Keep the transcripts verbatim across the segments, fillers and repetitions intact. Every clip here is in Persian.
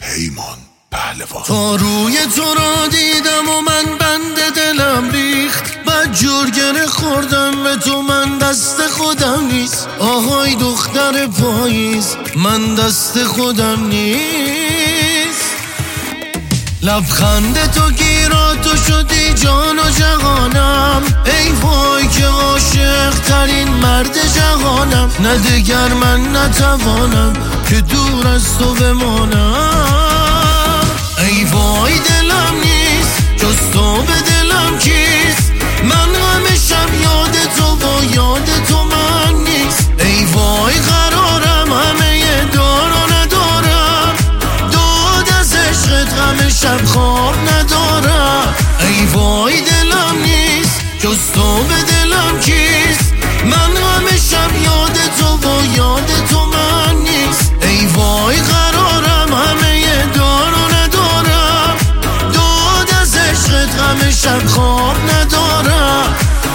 پیمان پهلوان. تا روی تو را دیدم و من بند دلم ریخت، بعد جرگره خوردم به تو، من دست خودم نیست. آهای دختر پاییز، من دست خودم نیست. لبخند تو گیرا تو شدی جان و جهانم، ای وای که عاشق ترین مرد جهانم. نه دگر من نتوانم که دور از تو بمانم. ای وای دلم نیست جز تو به دلم کیست، من همه شب یاد تو و یاد تو من نیست. ای وای قرارم همه دار و ندارم، داد از عشقت همه شب خواب ندارم. ای وای دلم نیست جز تو به دلم کیست، من همه شب یاد تو و یاد تو من نیست. ای وای قرارم همه دار و ندارم، داد از عشقت همه شب خواب ندارم.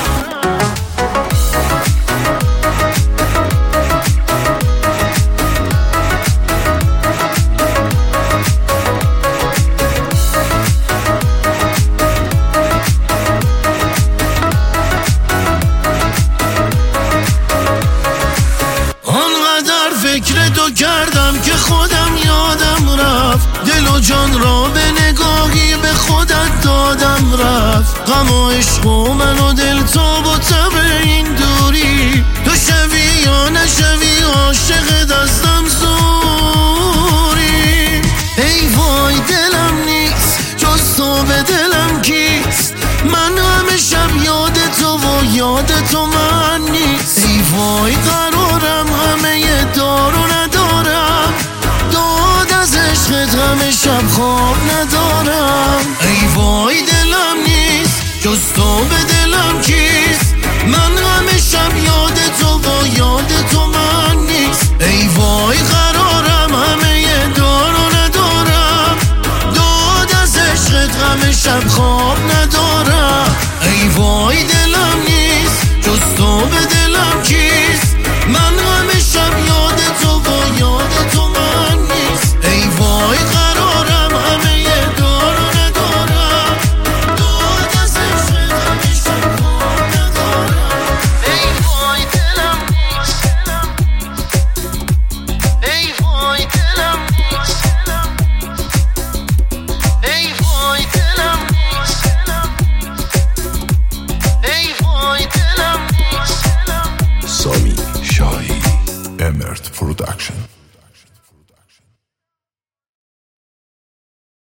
فکر تو کردم که خودم یادم رفت، دل و جان را به نگاهی به خودت دادم رفت. غم و عشق و من و دل تو با تب این دوری، تو شوی یا نشوی عاشق دستم زوری. ای وای دلم نیست جز تو به دلم کیست، من همه شب یاد تو و یاد تو من نیست. ای وای قرارم همه دار و ندارم، داد از عشقت همه شب خواب ندارم. ای وای دلم نیست جز تو به دلم کیست،